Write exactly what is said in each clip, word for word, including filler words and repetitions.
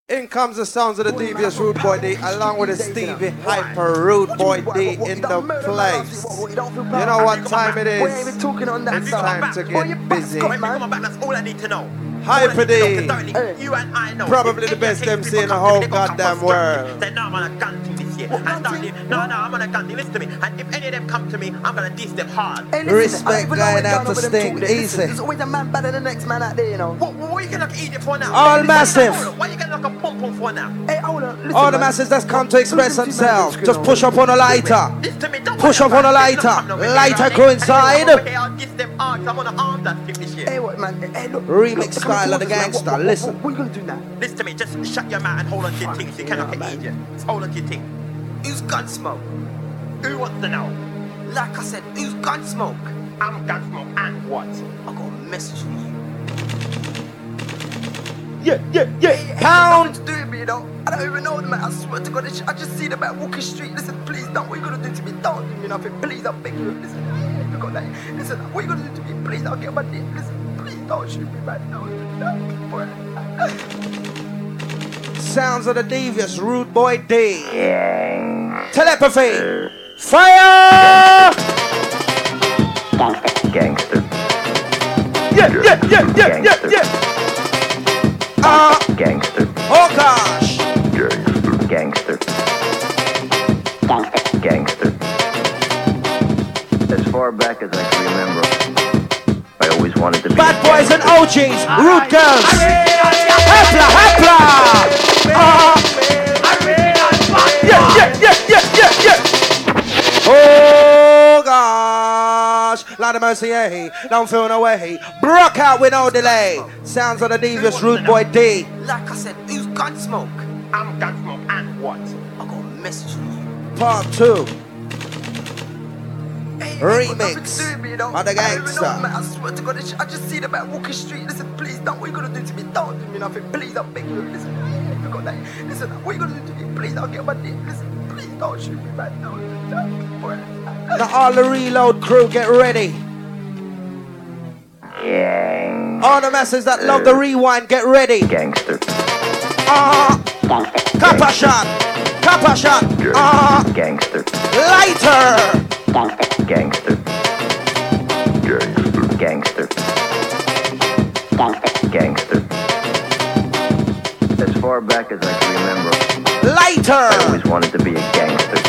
In comes the sounds of the Devious Rude Boy D, along with the Stevie Hyper Rude Boy D in the place. You know what time it is? It's time to get busy. That's all I need to know. Hyper D, You and I know. probably the best M C in the whole goddamn world. Say, no, I'm on a gun thing this year. And start the- no, no, I'm on a gun thing. Listen to me. And if any of them come to me, I'm gonna diss them hard. Respect going out to Sting, easy. There's always a man better than the next man out there, you know. What, what are you gonna look idiot for now? All massive. Why are you gonna look a pom pom for now? Hey, hold on. Listen, All the man. masses that's come to express themselves, just push up on a lighter. Listen to me. Don't Push worry up on a about it. lighter. Don't come over here, Lighter right? go inside. Over here, I'll diss them hard 'cause I'm on an arms that tip this year. Hey, what, man? Hey, look. Remix look, come style on, of the man. gangster, What- what- listen. What, what you gonna do now? Listen to me, just shut your mouth and hold on to your things. You cannot get idiot. Just hold on to your thing. Who's Gunsmoke? Who wants to know? Like I said, who's Gunsmoke? I'm Gunsmoke and what? I got a message for you. Yeah, yeah, yeah. Hey, Pound. to do with me, you know. I don't even know the man. I swear to God, I just- I just see the man walking street. Listen, please, don't. What you gonna do to me? Don't do me nothing. Please, I beg you. Listen, you got that. Listen, what you gonna do to me? Please, I'll get my dick. Listen, please, don't shoot me, man. Don't do that. Boy. Sounds of the Devious Rude Boy D. Telepathy. Fire! Gangster. Yeah, yeah, yeah, yeah, yeah, yeah. Ah, Gangster. oh gosh. Gangster. Gangster. As far back as I can remember, I always wanted to be Bad a boys and gangster. O Gs, rude girls. Hapla, hapla. Ah, yeah, yeah, yeah, yeah, yeah, yeah. Oh gosh. Lord of mercy, eh? Don't feel no way. Broke out with no delay. Sounds of the Devious Rude Boy D. Like I said, who's Gunsmoke? I'm Gunsmoke and what? I got a message for you. Part two. Hey, Remix of the of the gangster. I swear to God, I just- I just see the man walking street. Listen, please, don't. What you gonna do to me? Don't do me nothing. Please, I beg you. Listen, you got that. Listen, what you gonna do to me? Please, I'll get my dick. Listen, please, don't shoot me, man. Don't do that. Boy. Now all the reload crew get ready. All the masses that love the rewind get ready. Gangster. Ah, copper shot, copper shot. Ah, Gangster. lighter. Gangster. Gangster. Gangster. As far back as I can remember, I Lighter. always wanted to be a gangster.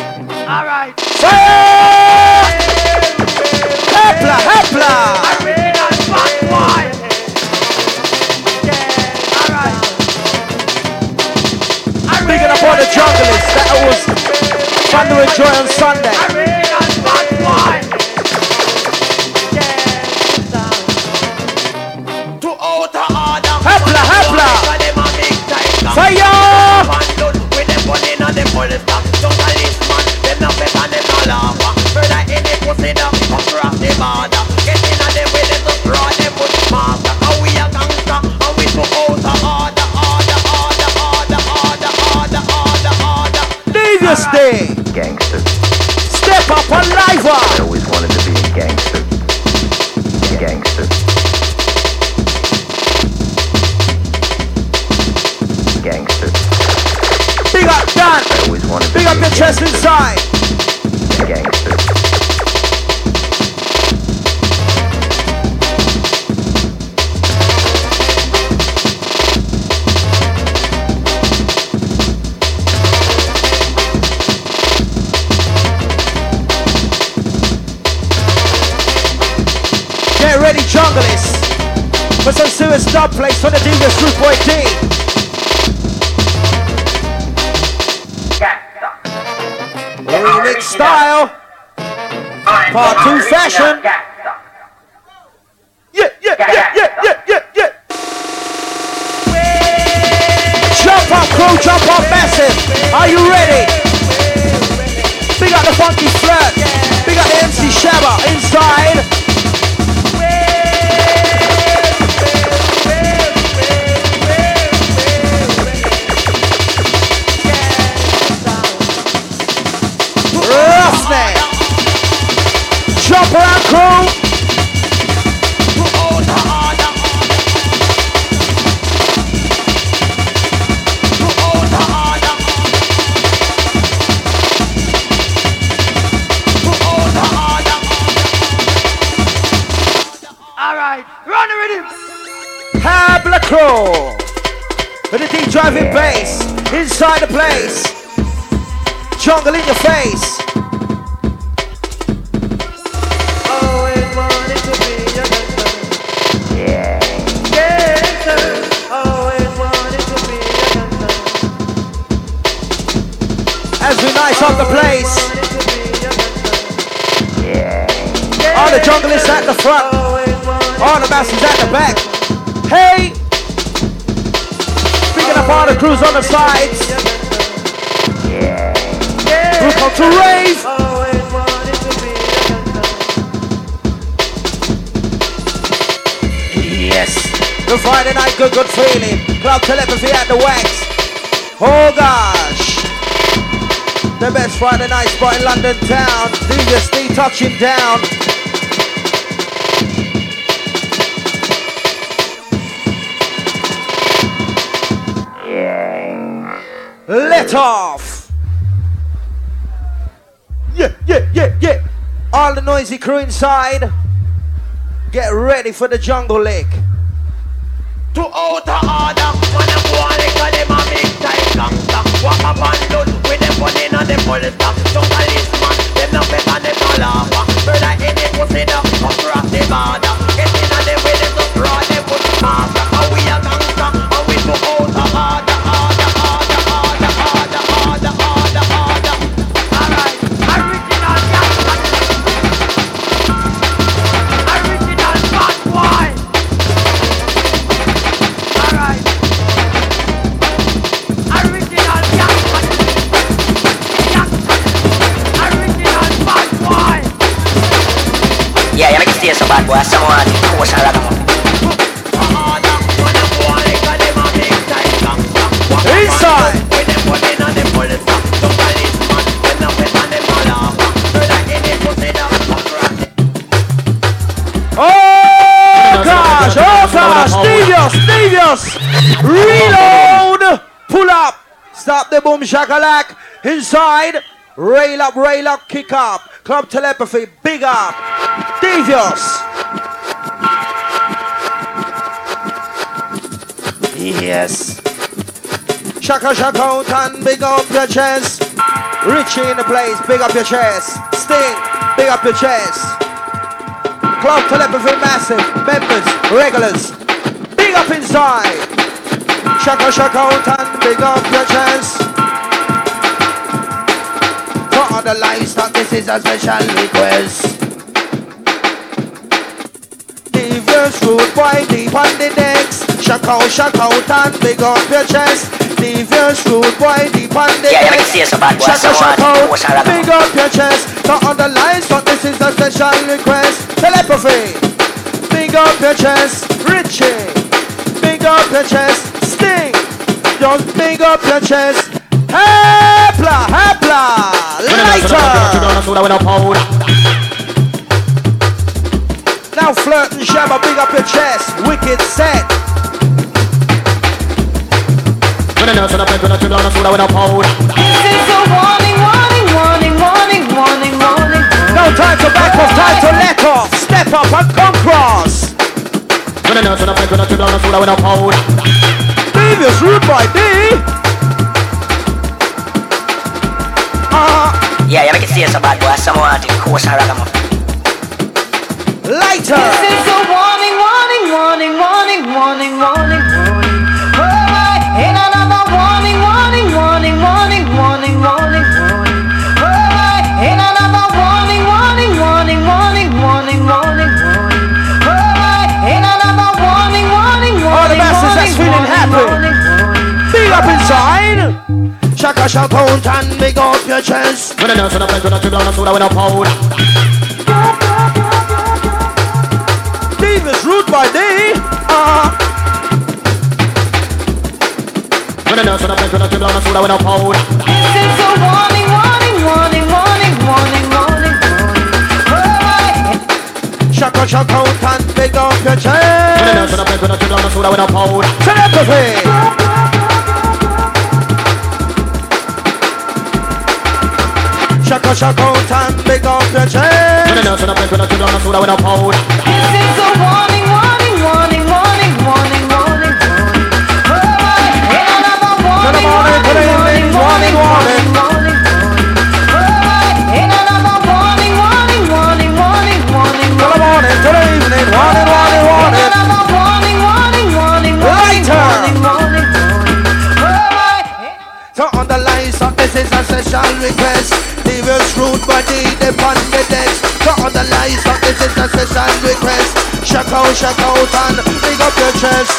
Fire! Hepla, hepla. Speaking up all the junglers, that was fun to enjoy on Sunday. To outer order. Hepla, hepla. Fire! With them bunning and them full stop. Don't a list man. Them not better than them no lava. Further in the pussy down. Across the border. Get in on them with them to throw them with master. And we a gangster. And we to outer order. Order, order, order, order, order, order, order. Devious Day. Gangster. Step up on live I one. always wanted to be a gangster. Gangster. Gangster. Big up Dan. I always wanted to Big be up a your chest gangster. inside. Gangster. Get ready, junglers, for some serious dub plays for the Devious Rude Boy D. Remix style, part two fashion. Yeah, yeah, yeah, yeah, yeah, yeah, yeah. Jump up, crew, jump up, massive. Are you ready? Big up the funky flirt. Big up the M C Shabba inside. Roughneck. Jump around, crew. crew. With the deep driving bass. Inside the place. Jungle in your face. Always wanted to be a gangster. Yeah. Gangster. Always wanted to be a gangster. As we nice up the place. Yeah. All the junglers at the front. All the masters at the back. Hey! Picking up all the crews on the sides. Who come to rave? Yes. The Friday night good, good feeling. Club telepathy at the wax. Oh gosh. The best Friday night spot in London town. D J Steve touching down. Let off. Yeah, yeah, yeah, yeah. All the noisy crew inside. Get ready for the jungle lick. To outer order, when I'm going to them a big time gangster. Walk up and load with them running on them full stop. Don't policeman, them no better, them no laugher. Brother in the pussy down, come cross the border. Get in on them with them, just raw them put master. How we a gangster, how we to outer order, order, order, order, order, order, order, order. Alright, original gangster. Original bad boy. Alright. Original gangster. Gangster. Original bad boy. Yeah, you make it stay so bad boy. Someone push and rock 'em up. Inside. Oh gosh, oh gosh, Stevios, Stevios, reload, pull up, stop the boom shakalak, inside, rail up, rail up, kick up, club telepathy, big up, Stevios. Yes. Shaka shaka out and big up your chest. Richie in the place, big up your chest. Sting, big up your chest. Club telepathy massive, members, regulars, big up inside. Shaka shaka out and big up your chest. For all the livestock, this is a special request. Devious root boy deep on the decks. Shaka out, shaka out and big up your chest. Devious root boy deep on the Yeah, you make it decks. stay so bad boy. Shaka shaka Someone push and out, rock 'em big up. up your chest. For all the livestock, this is a special request. Telepathy, big up your chest. Richie, big up your chest. Sting, just big up your chest. Hepla, hepla, lighter. Now flirt and shabba, big up your chest. Wicked set. This is a warning, warning, warning, warning, warning, warning. No time to back off, time to let off. Step up and come cross. Previous root by D. Uh, Yeah, you make it stay so bad boy. Someone push and rock 'em up. lighter. This is a warning, warning, warning, warning, warning, warning, warning. Alright, in another warning, warning, warning, warning, warning, warning, warning. Alright, in another warning, warning, warning, warning, warning, warning, warning. Alright, in another warning, warning, warning. All the masters that's feeling happy. Big up inside. Shaka shaka out and big up your chest. Davis root by day. Uh, This is a warning, warning, warning, warning, warning, warning, warning. Alright. shaka shaka out and big up your chest. Telepathy. Shaka shaka out and big up your chest. This is a warning, warning, warning, warning, warning, warning, warning. special request. Devious rude body, they on the decks. Got all the lies, but this is a special request. Shout out, shout out, and big up your chest.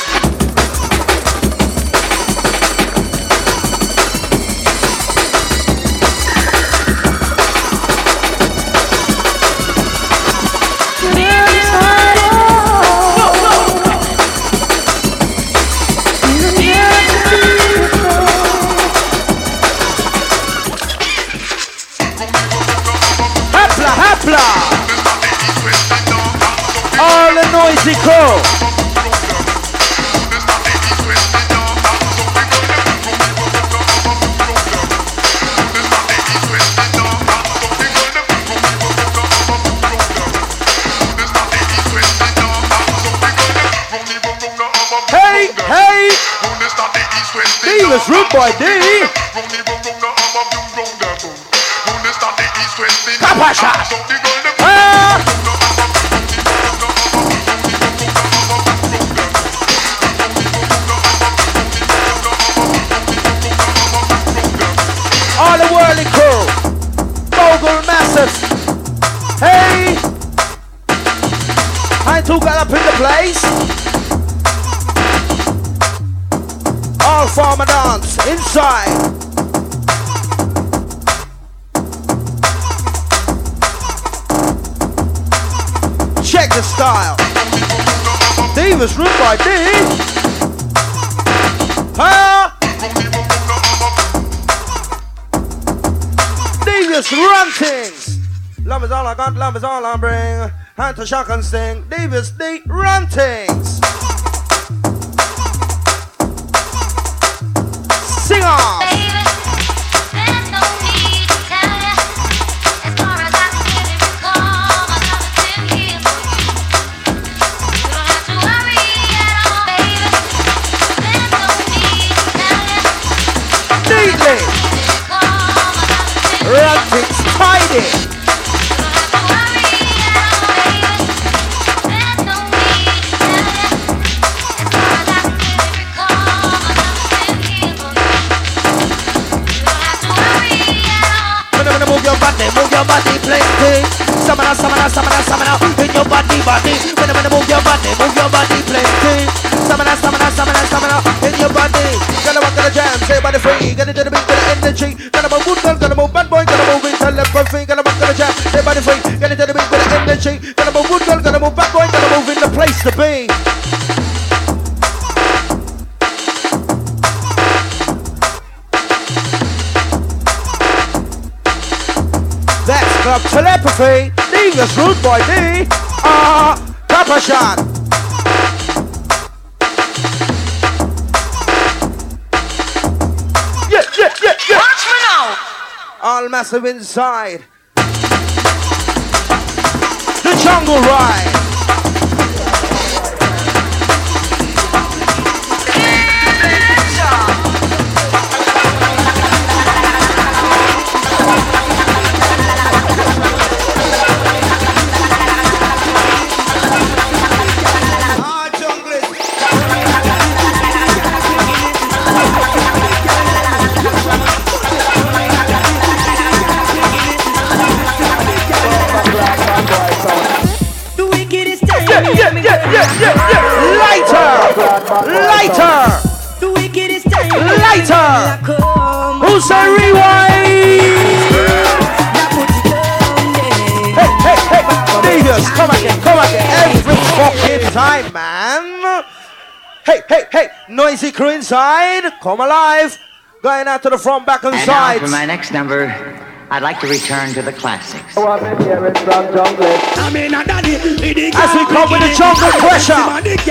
All the noisy crew. Hey, hey. Devious Rude Boy D. Kapasha. Ah. All the worldly crew, Mogul Massive. Hey, I two got up in the place. All farmer dance inside. Check the style. Devious Rude Boy D. Huh? Devious Run Things. Love is all I got, love is all I bring. Hand to shock and sting. Devious D Run Things. Sing off. Run Things tidy. Move your body, move your body, plenty. Samana, samana, samana, samana, in your body, body. When I move your body, move your body, plenty. Samana, samana, samana, samana, in your body. Gotta walk on the jam, say body free. Get into the beat, get the energy. Gotta move good girl, gotta move bad boy, gotta move into left and free. Gotta walk on the jam, say body free. Get into the beat, get the energy. Gotta move good girl, gotta move bad boy, gotta move in the place to be. That's Club Telepathy, Devious Rude Boy D, ah, uh, Kapasha. Yeah, yeah, yeah, yeah. Watch me now. All massive inside. The Jungle Ride. Yeah, yeah, yeah. Lighter, lighter, lighter. Who's a rewind? Hey, hey, hey, Devious, come again, come again, every fucking time, man. Hey, hey, hey, noisy crew inside, come alive. Going out to the front, back and, and sides. Now for my next number, I'd like to return to the classics. As we come with the jungle pressure.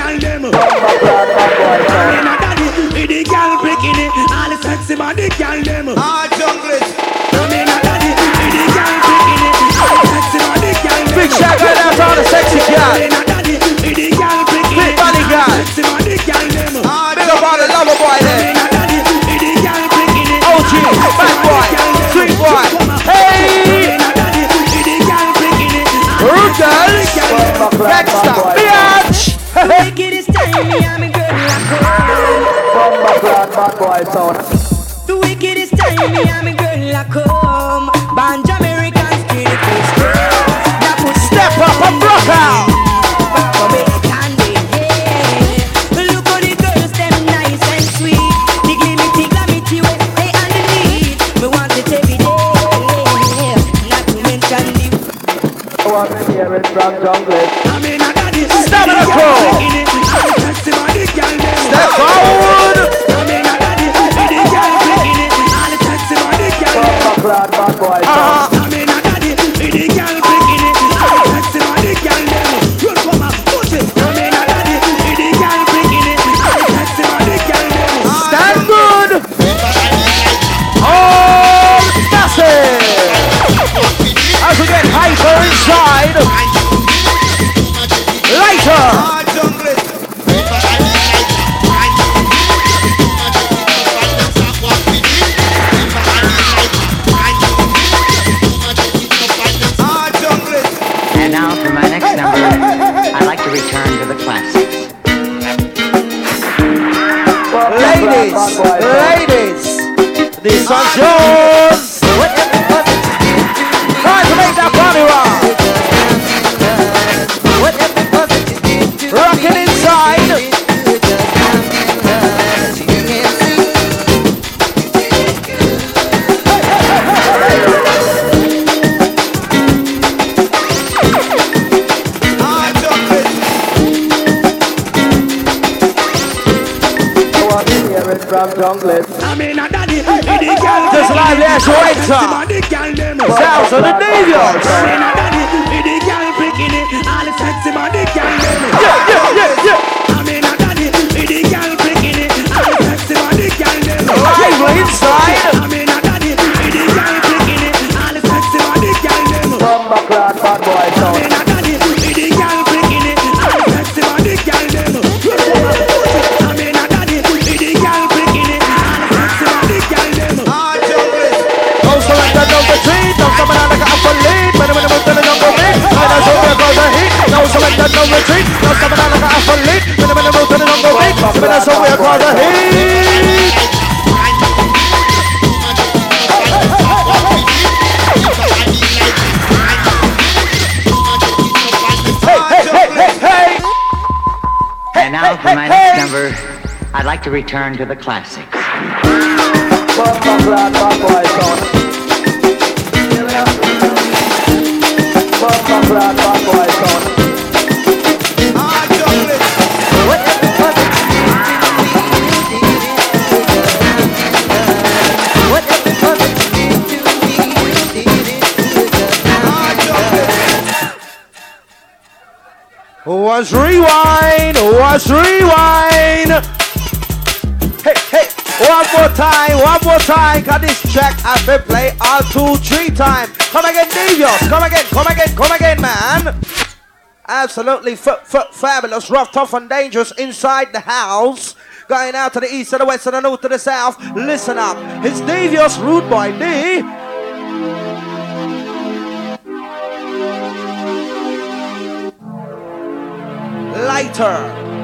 Big shout out to all the sexy girls. Big body girls. Big up all the lover boy there. O G, bad boy, sweet boy. Hey! Rude girls, gangsta, bitch! The wickedest time Carry me and me girl a come. Band Americans kill the face girl. Now put Step up and rock out. Papa make and yeah. Look how the girls them nice and sweet. Tickly me, tickle me, tea when they underneath. Me want it every day. Not to mention the. I want to hear it from jungle. I mean I got this. Step in the crow. Step forward. I mean I got this. The girl breaking it. All the taxi money girl. Bad bad boy. Uh-huh. I mean I got it. The girl breaking it. All the taxi money girl. Run for my push it. I mean I got it. The girl breaking it. All the taxi money girl. Stand good. Oh, that's it. As we get hyper inside. Lighter. And now for my next number, I'd like to return to the classics. Ladies, ladies, this one's yours. Try to make that body rock. Rocking inside. From jungle. I mean I got it. The girl Just lively as you enter. Sounds of the Devious. I mean I got it. The girl breaking it. All the sexy body girl. Yeah, yeah, yeah, yeah. I mean I got it. The girl breaking it. All the sexy body girl. Lively inside. I mean I got it. The girl breaking it. All the sexy body girl. From bad bad boy. I mean I got it. The girl breaking it. All the sexy body girl. I mean I got it. The girl breaking it. All the sexy body girl. No surrender, no retreat. No summoner like an apple lead. When I'm in the mood, then I don't go big. When I show me across the heat. No surrender, no retreat. No summoner like an apple lead. When I'm in the mood, then I don't go big. When I show me across the heat. Hey, hey, hey, hey, hey. And now for my next number, I'd like to return to the classics. From bad bad boy. From bad bad boy. Was rewind, was rewind. Hey, hey, one more time, one more time. Cause this track I've been play all two, three times. Come again, Devious. Come again, come again, come again, man. Absolutely f- f- fabulous, rough, tough, and dangerous inside the house. Going out to the east, to the west, to the north, to the south. Listen up. It's Devious, Rude Boy D. Lighter.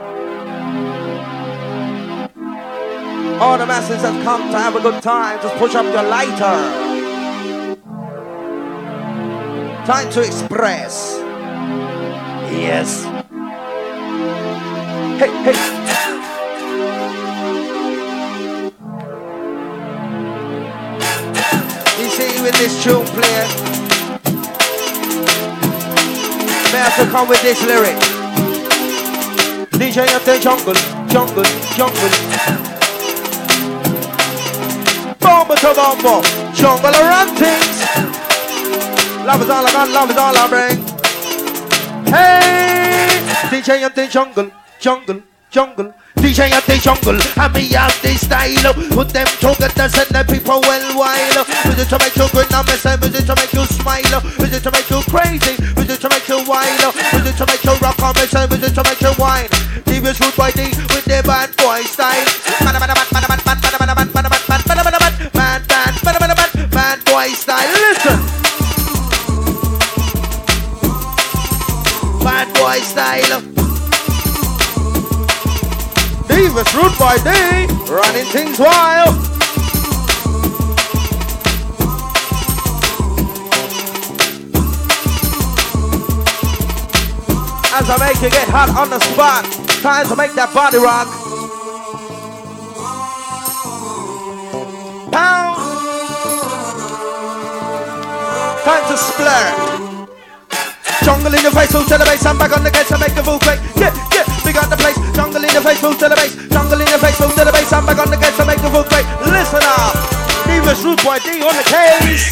All the masses have come to have a good time. Just push up your lighter. Time to express. Yes. Hey, hey. You see with this tune player, may have to come with this lyric. D J up the jungle, jungle, jungle. Bomba to bomba, jungle around things. Love is all I got, love is all I bring. Hey, D J up the jungle, jungle, jungle. D J at the jungle, and me have this style. Put them together, send the people well wild. Is it to make you good, now me say, is it to make you smile? Is it to make you crazy? Is it to make you wild? Is it to make you rock on me say, is it to make you wine? Devious Rude Boy D with the bad boy style. Man, man, man, man, man, man, man, man, man, man, man, man, man, man, man, man, bad boy style. Listen, bad boy style. Devious Rude Boy D, running things wild. As I make you get hot on the spot, time to make that body rock. Pound. Time to splur. Jungle in the face, move to the base. I'm back on the gates to make the move quick. Yeah, yeah, we got the place. Jungle in the face, move to the base. Jungle in the face, move to the base. I'm back on the gates to make the move quick. Listen up. Divas Root Boy D on the case.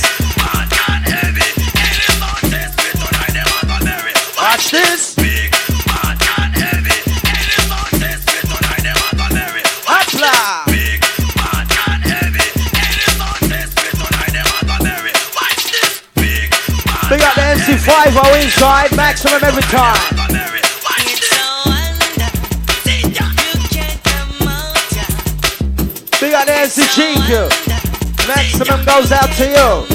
Watch this. Hopla. We got the M C five oh inside, maximum every time. We got the M C G Q, maximum goes out to you.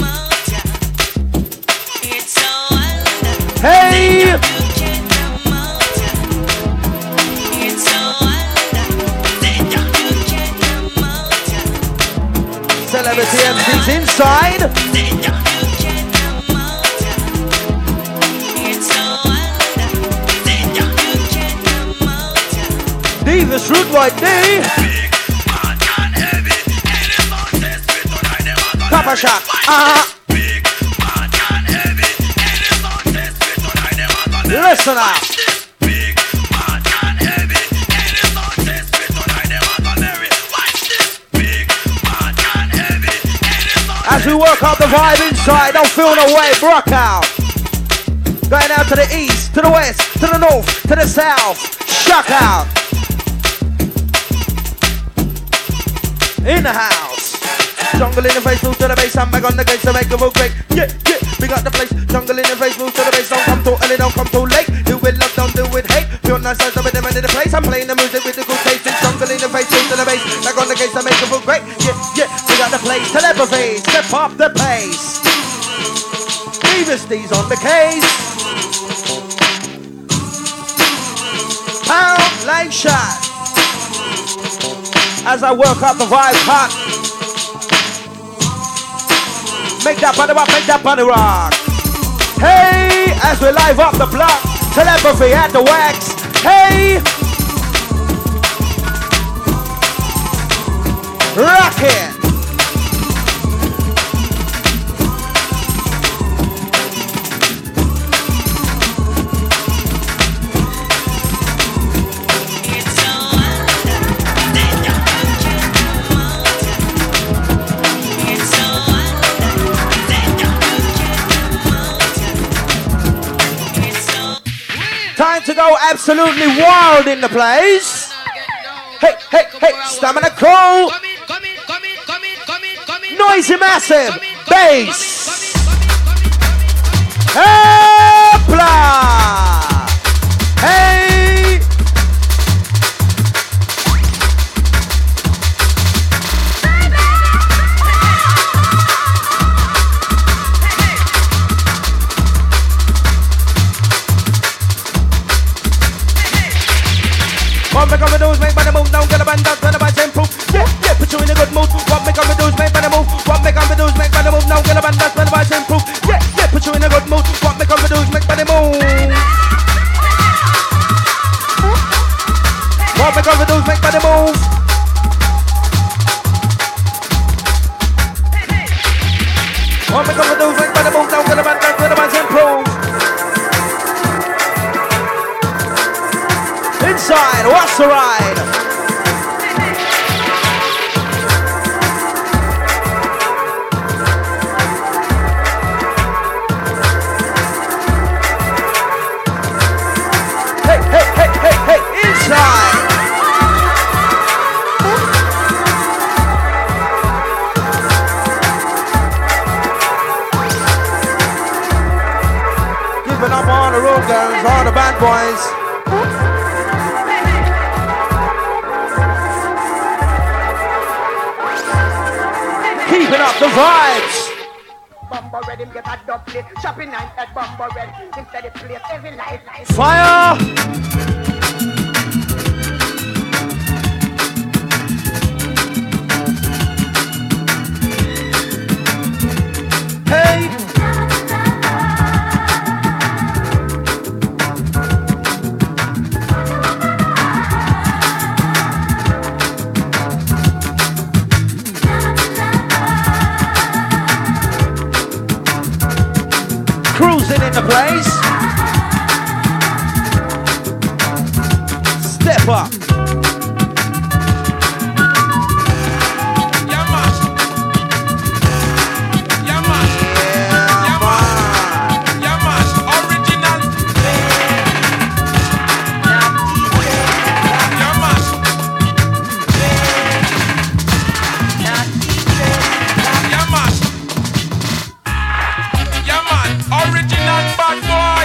Hey! Celebrity M Cs inside. Divas Root Boy D. Papa shot. Uh-huh. Listen up. As we work out the vibe inside, don't feel no way, rock out. Going out to the east, to the west, to the north, to the south. Shock out. In the house. Jungle in the face, move to the base. I'm back on the gates to make a move quick. Yeah, yeah, we got the place. Jungle in the face, move to the base. Don't come too early, don't come too late. Do it love, don't do it hate. Pure nice eyes, I'm in the man in the place. I'm playing the music with the good taste. Jungle in the face, move to the base. Back on the gates to make a move quick. Yeah, yeah, we got the place. Telepathy, step up the pace. Divas D's on the case. Pound, light shot. As I work out the vibe hot. Make that body rock, make that body rock. Hey, as we live up the block. Telepathy at the wax. Hey. Rock it. Time to go absolutely wild in the place. Hey, hey, hey, stamina cool. Noisy massive. Bass. Hopla. Hey. What me gonna do is make money move, now get a band up, turn about improve. Yeah, yeah, put you in a good mood. What me gonna do is make money move. What me gonna do is make money move, now get a band up, turn about improve. Yeah, yeah, put you in a good mood. What me gonna do is make money move. What me gonna do is make money move. What me gonna do is make money move, now get a band up, turn about improve. Inside, what's the ride? Hey, hey, hey, hey, hey, inside. Giving up on the road girls, all the bad boys. Keeping up the vibes. Bumbo red, him get a double. Shopping night at Bumbo red. Him said it plays every night. Fire. Hey. the place. Step up. Yeah, man. Yeah, man. Yeah, man. Yeah, man. Original. Yeah, man. Yeah, man. Yeah, man. Original bad boy.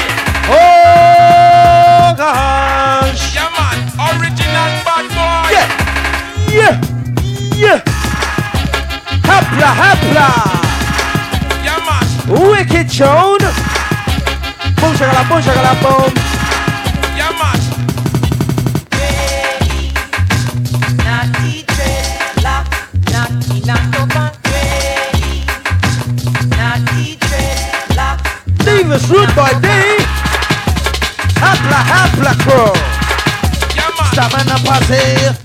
Oh gosh. Yeah, man. Original bad boy. Yeah. Yeah. Yeah. Hapla, hapla. Yeah, man. Wicked tune. Boom, shakala, boom, shakala, boom. Yeah, man. Leave us root by day. Hapla, hapla, crow. Yeah, man. Stop and a party.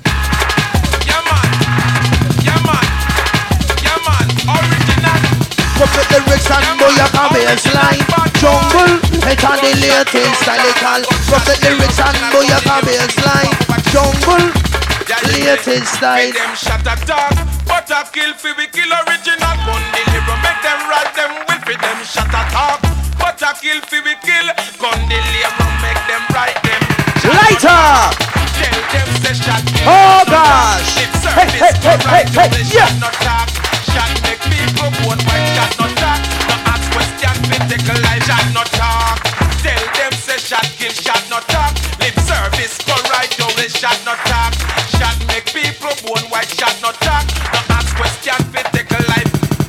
Yeah, man. Yeah, man. Yeah, man. Original. Look at the lyrics and boy, you can baseline. Jungle, it's on the latest style call. Look at the lyrics and boy, you can baseline. Jungle, latest style. Make them shut a talk, but a kill fi we kill original. Gun deliver, make them rat them will fi them shut a talk, but a kill fi we kill. Gun deliver, make them right them. Lighter. Tell them say shot. Oh gosh. If Hey, hey, hey, hey, hey, yeah. shot not talk. Shot make people vote white shot not talk. No ask question, fi take a lie shot not talk. Tell them say shot kill shot not talk. Lip service go right down the shot not talk. Shot make people born white shot not talk. No ask question, fi take a life.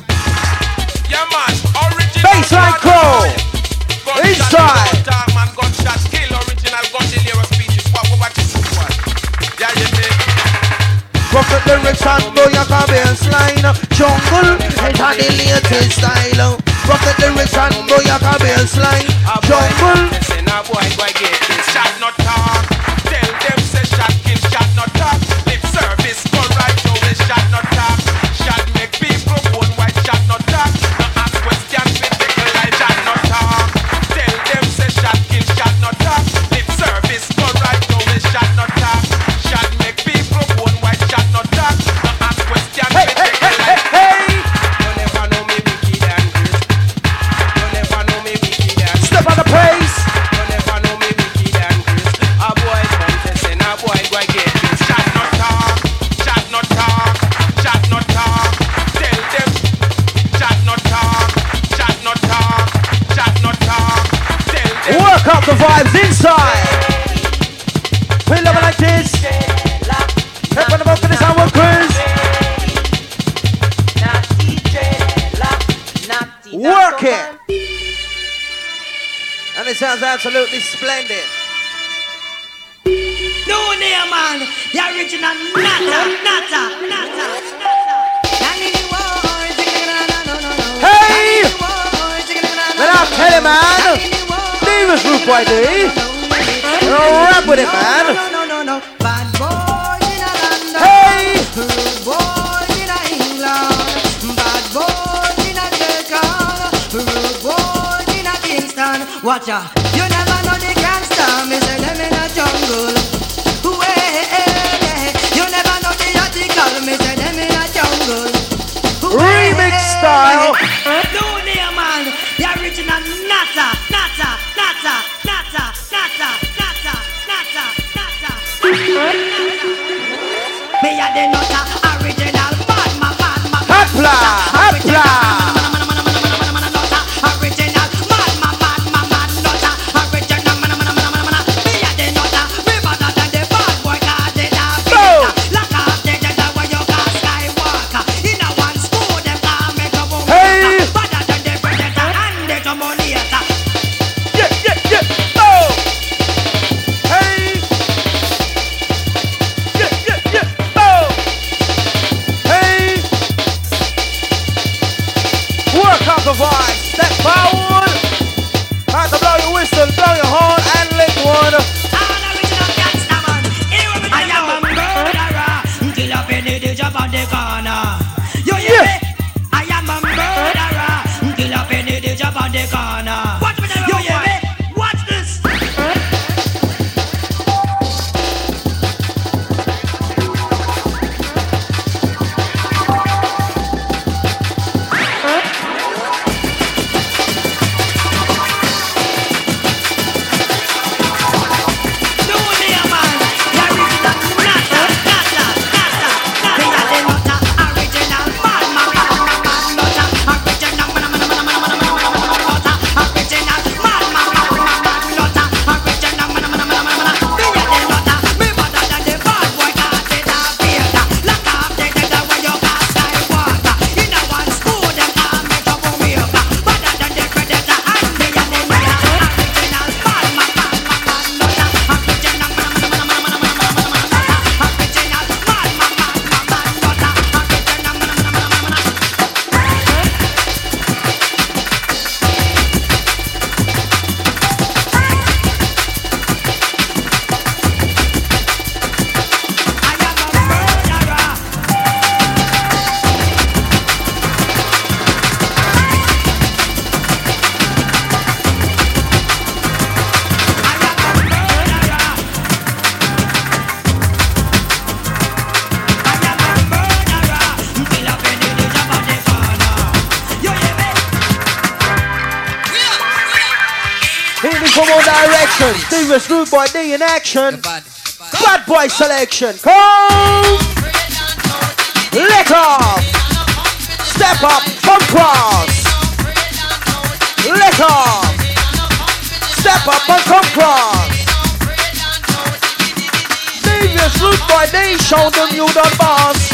Yeah man, original Baseline crow. Gunshot Inside. don't talk, man, gunshot kill. Original gun deliver speeches. What what what this is what? Yeah you mean? Look at the lyrics and boy, you can baseline. Jungle, it's on the latest style. Look at the lyrics and boy, you can baseline. Jungle. Say now boy, boy get this shot not talk. Tell them say shot kill, shot not talk. Lip service go right now, the shot not talk. Shot make people born white, shot not talk. No ask question, fi take a lie, shot not talk. Tell them say shot kill, shot not talk. Lip service go right now, the shot not talk. Shot make people born white, shot not talk. No ask question, fi Hey, hey, take a hey, lie. hey, hey. You never know me wicked and good. You never know me wicked and good. Step on the place. You never know me wicked and Chris. A boy confessing, a boy go get this. Shot not talk, shot not talk, shot not talk. Tell them, shot not talk, shot not talk, shot not talk. Tell them. Work out the vibes inside. We love it like this. Step on the boat for this hour, Chris. Work it. And it sounds absolutely splendid. No name man, the original nata, nata, nata, Hey! But I'll tell you, man. Leave us Root Y D. Rap with it, man. no, no, no, bad boy in a London, Hey! rude boy in a England, bad boy in a Jamaica, rude boy in a Kingston. Watch out, you never know the gangster, me say them in a jungle. Way, you never know the article, me say them in a jungle. Remix style. No name man, the original nata, nata, nata, nata, nata, nata, nata, nata. Me a the nata, original bad man, bad man. Hapla, hapla. Original bad man, bad man, bad nata. Original man, man, man, man, man. Me a the nata, me better than the bad boy 'cause they love Go. it. Lock off the gender where you got Skywalker. In a one school, them can't make a boom. Hey. Better than the predator and the Terminator. Yeah, yeah, yeah. Oh! Hey! Yeah, yeah, yeah. Oh! Hey! Work out the vibe. Step forward. Time to blow your whistle, blow your horn, and lick one. All original gangsta man. I am a murderer. Kill up any the job on the corner. You hear Yeah. me? I am a murderer. Kill up any the job on the corner. You hear from all directions. Davis Rude Boy D in action. Bad boy selection. Come. Let off. Step up from cross. Let off. Step up and come cross. Davis Rude Boy D, show them you done boss.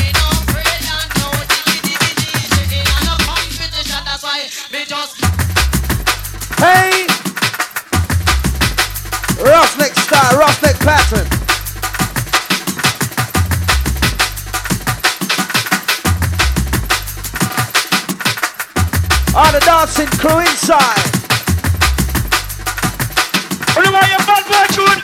Hey! Roughneck style, roughneck pattern. All the dancing crew inside. Only want your bad boy tune.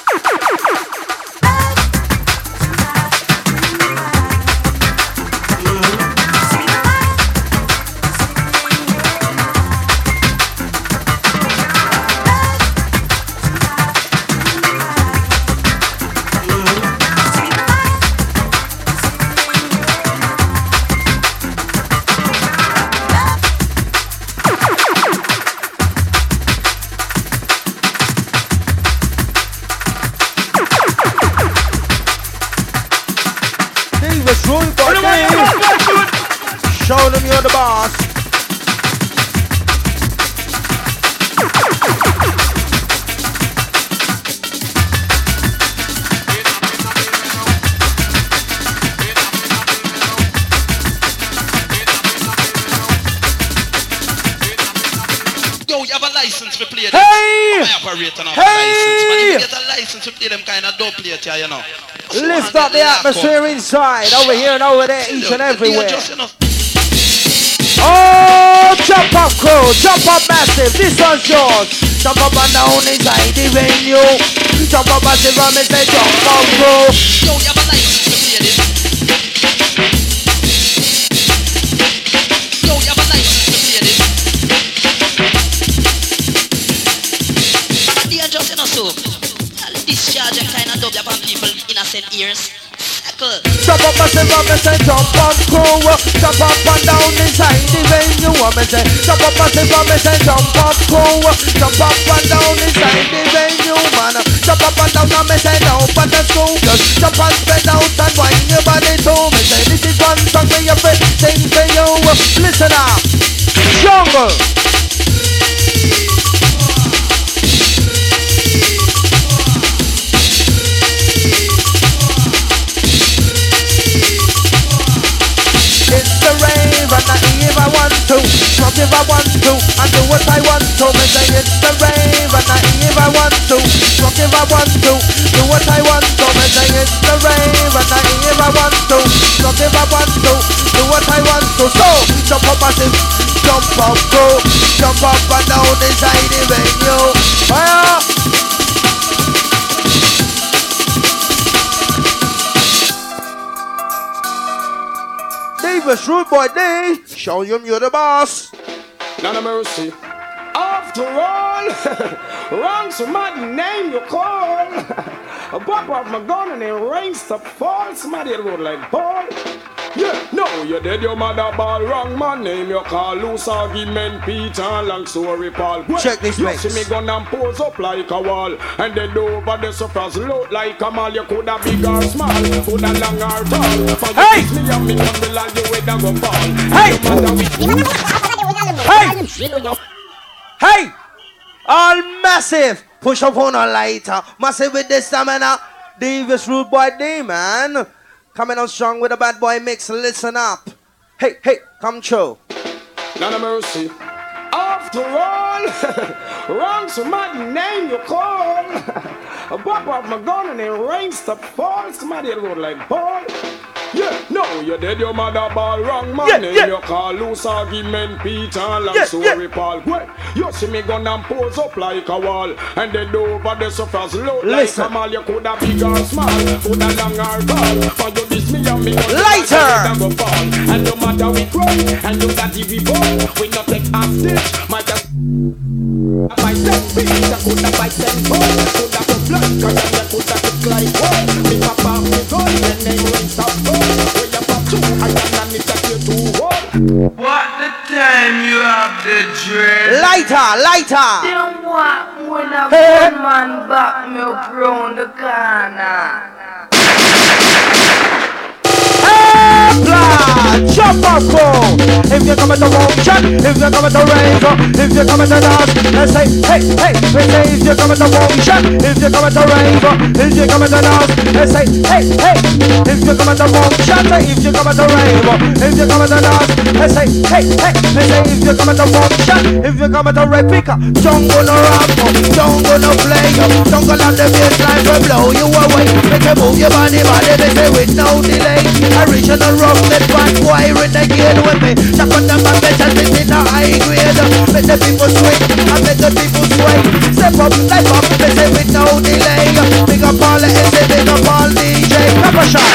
Show them you're the boss. Yo, you have a license to play this? Hey! I operate on a Hey! license. Man, you get a license to play them kind of dope plate here, you know. Lift up the atmosphere inside, over here and over there, each and everywhere. Oh, jump up crew, jump up massive, this one's yours. Jump up and down inside the venue. Jump up massive and me say jump up crew. Yo, you have a license to play this? Yo, you have a license to play this? They are just in a soup. Discharge and kind of dub upon people innocent ears. Jump up massive and me say jump up crew. Jump up and down inside the venue. And me say jump up massive and me say jump up crew. Jump up and down inside the venue, man. Jump up and down and me say down but the school. Just jump and spread out and wind your body too. Me say this is one song for your friend sing for you. Listen up, jungle. It's the rave and I if I want to, rock if I want to, and do what I want to. Me say it's the rave and I if I want to, rock if I want to, do what I want to. Me say it's the rave and I if I want to, rock if I want to, do what I want to. So jump up massive, jump up go, jump up and down inside the venue. Fire! Davis Rude Boy D, show him you're the boss. None of mercy. After all, wrong somebody name you call. A pop off my gun and it rains to fall. Somebody road like ball. Yeah, no, you dead your mother ball. Wrong man name you call. Loose argument, Peter, long story Paul. Well, check this mix. You see me gun and pose up like a wall. And then over the surface load like a mall. You could have big or small, could have long or tall. For hey! You me and me come below you with a go fall. Hey! Hey! Hey! All massive! Push up on a lighter. Massive with the stamina. Davis Rude Boy D, man. Coming on strong with a bad boy mix. Listen up. Hey, hey, come true. None of mercy. After all, wrong somebody name you call. A pop off my gun and it rains to fall. Somebody road like ball. Yeah, no, you dead your mother ball. Wrong man, yeah, name yeah. You call. Loose argument, Peter, long yeah, story yeah. Paul. Well, you see me gun and pose up like a wall. And then over the surface load like a mall. You could have big or small, could have long or tall. For you this me and me lighter. And no matter we cry, and no that we fall, we not take hostage. My just by ten feet, I could have by ten balls. Could have a blood, cause I could have look like wall. Me papa me gun, and then we stop goal. When you pop two, I can not take you to wall. What the time you have the dread. Lighter, lighter. Then what when a gunman back me up round the corner? Blood, jump up, go. If you come at the motion, if you come at the rave, if you come at the dance, let's say, hey, hey, we say if you come at the motion, if you come at the rave, if you come at the dance, let's say, hey, hey, if you come at the motion, if you come at the rave, if you come at the dance, let's say, hey, hey, we say if you come at the motion, if you come at the rave, picker, don't go no rap, don't go no play, don't go on the baseline for blow you away, make you move your body, body, they say with no delay, original roughness, bad boy, renegade with me. Chop on them and better sit in a high grade. Make the people swing and make the people sway. Step up, step up, they say with no delay. Big up all the S A, big up all D J. Have a shot.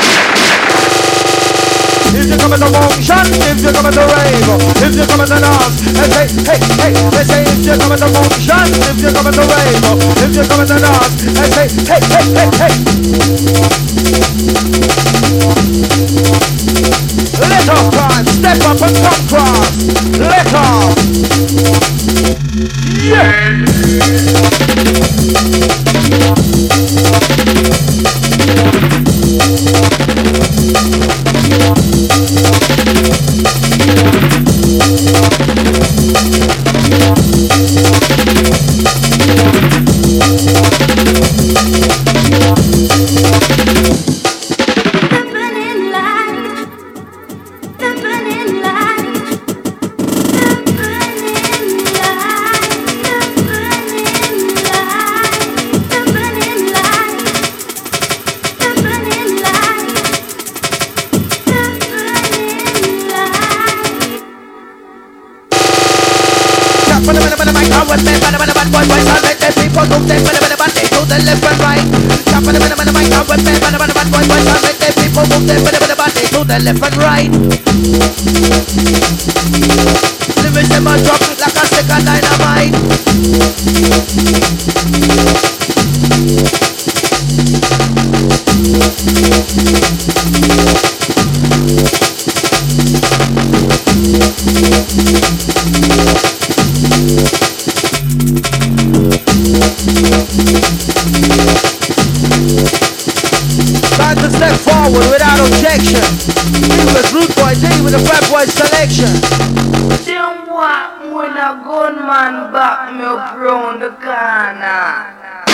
If you come at the motion, if you come at the rave, if you come at the dance, they say, hey, hey, they say if you come at the motion, if you come at the rave, if you come at the dance, they say, hey, hey, hey, hey. Let off time, step up and come cross. Let off. Yeah. Left and right. Lyrics them a drop like a stick of dynamite. Time to step forward without objection. With Rude Boy D with a Fat Boy selection. Then what when a gunman back me up round the corner?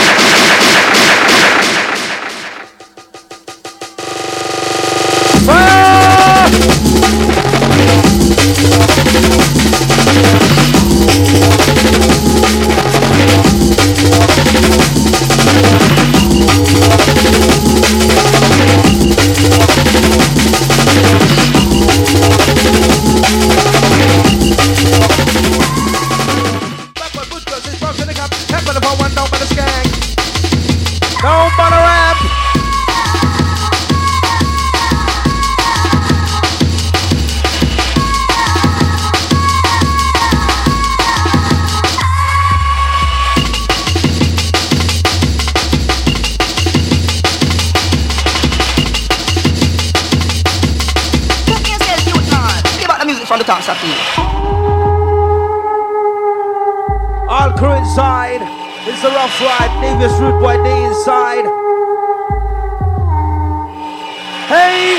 All crew inside. It's a rough ride. Davis Rude Boy D inside. Hey!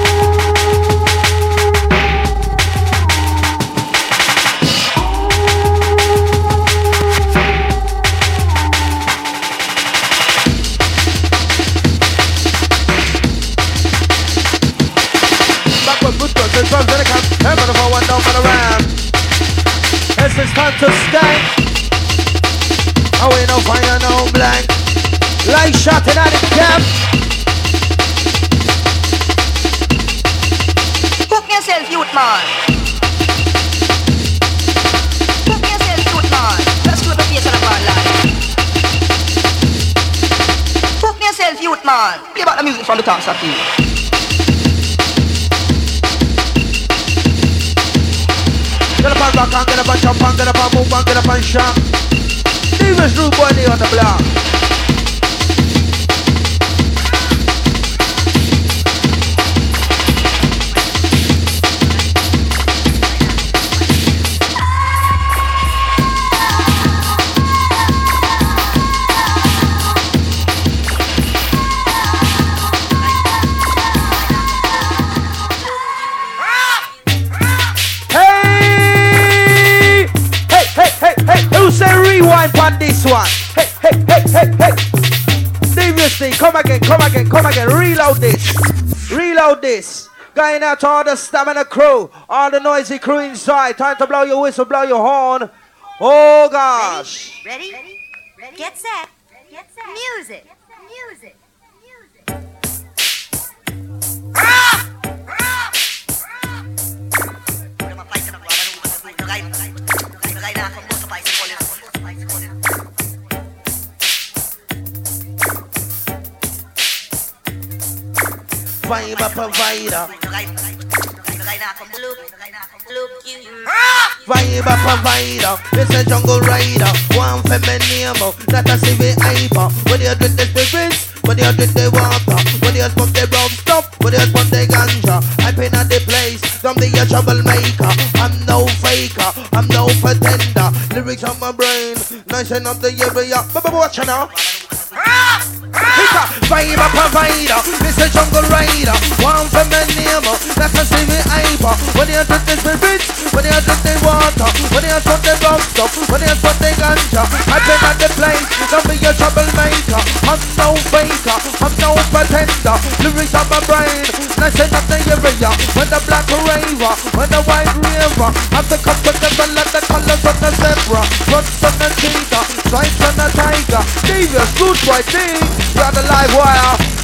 Backward good girls, there's drugs in the camp. Heaven if I want down for the ram. Yes, it's time to skank. Oh, we no fire, no blank. Light shot in at the camp. Hook yourself, youth man. Hook yourself, youth man. Let's do the face on the band line. Hook yourself, youth man. Play back the music from the top, Saki. Get up and rock and get up and jump and get up and move and get up and shout. Davis Rude Boy D on the block. again, come again, reload this. Reload this. Going out to all the stamina crew, all the noisy crew inside. Time to blow your whistle, blow your horn. Oh gosh. Ready? Ready? Ready? Get set. Get set. Music. Music. Vibe provider. Vibe provider. It's a jungle rider. One feminine, that a civil hyper. When you do the spirits, when you do the water, when you smoke the brown stuff, when you smoke the ganja. I been at the place, don't be a troublemaker. I'm no faker, I'm no pretender. Lyrics on my brain, nice and up the area. But watch now. Vibe provider, it's a jungle rider. One for my name, that's a civil hyper. When you do the spirits, when you do the water, when you smoke the brown stuff, when you smoke the ganja. I been at the place, don't be a troublemaker. I'm no faker, I'm no pretender. Lyrics on my brain, nice and up the area. When the black raver, when the white river, I'm the comfortable and the colors of the zebra. Fronts on the cheetah, stripes on the tiger. Devious, good boy, thing. You're the live wire.